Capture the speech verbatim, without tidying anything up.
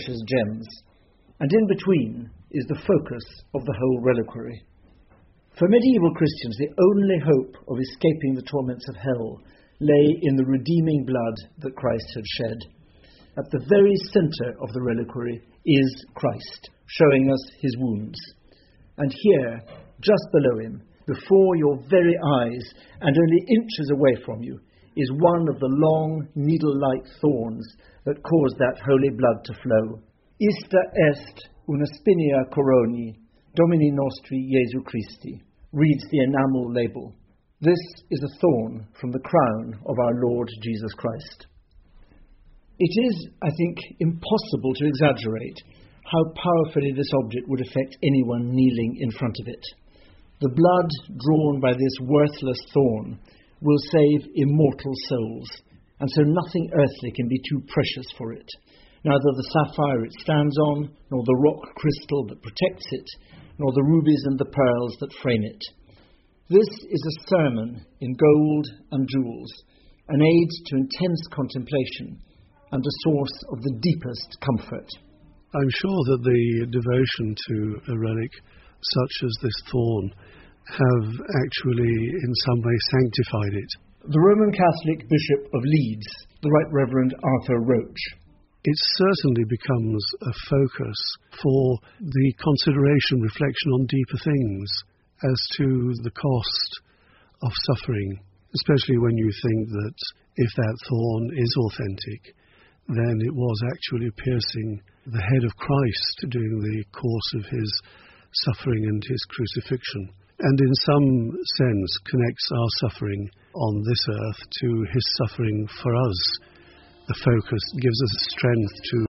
precious gems, and in between is the focus of the whole reliquary. For medieval Christians, the only hope of escaping the torments of hell lay in the redeeming blood that Christ had shed. At the very centre of the reliquary is Christ, showing us his wounds. And here, just below him, before your very eyes and only inches away from you, is one of the long needle-like thorns that caused that holy blood to flow. Ista est una spinia coroni, Domini nostri Jesu Christi, reads the enamel label. This is a thorn from the crown of our Lord Jesus Christ. It is, I think, impossible to exaggerate how powerfully this object would affect anyone kneeling in front of it. The blood drawn by this worthless thorn will save immortal souls, and so nothing earthly can be too precious for it. Neither the sapphire it stands on, nor the rock crystal that protects it, nor the rubies and the pearls that frame it. This is a sermon in gold and jewels, an aid to intense contemplation, and a source of the deepest comfort. I'm sure that the devotion to a relic such as this thorn have actually in some way sanctified it. The Roman Catholic Bishop of Leeds, the Right Reverend Arthur Roach. It certainly becomes a focus for the consideration, reflection on deeper things as to the cost of suffering, especially when you think that if that thorn is authentic, then it was actually piercing the head of Christ during the course of his suffering and his crucifixion, and in some sense connects our suffering on this earth to his suffering for us. The focus gives us strength to